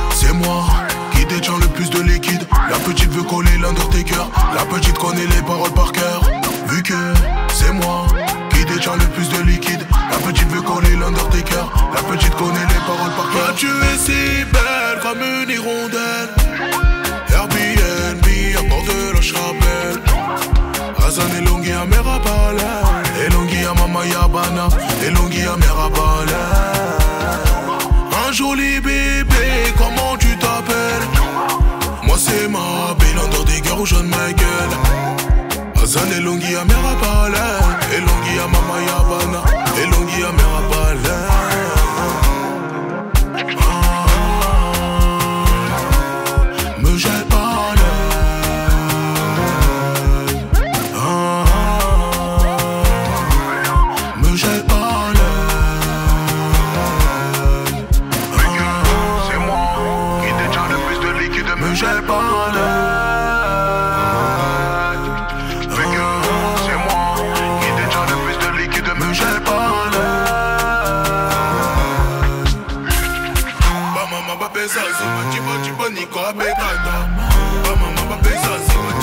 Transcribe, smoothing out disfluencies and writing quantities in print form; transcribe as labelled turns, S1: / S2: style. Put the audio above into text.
S1: c'est moi qui détient le plus de liquide. La petite veut coller l'Undertaker. La petite connaît les paroles par cœur. Vu que c'est moi qui détient le plus de liquide. La petite veut coller l'Undertaker. La petite connaît les paroles par cœur. Tu es si belle comme une hirondelle. Airbnb à bord de la Chapelle. Hassan et Longi à Merabala. Et Longi à Mama Yabana. Et Longi à Merabala. Un joli bébé, comment tu t'appelles? Moi c'est ma belle Undertaker ou John Michael. Hassan et Longi à Merabala. Et Longi à Mama Yabana. Et Longi à Merabala. Me jette pas l'œil. Me jette pas l'œil. C'est moi qui détient le plus de liquide. Me jette pas l'œil. C'est moi qui détient le plus de liquide. Me jette pas l'œil. Mama pesa, c'est ma chipa chipa, Nico Abekanda. Mama pesa, c'est ma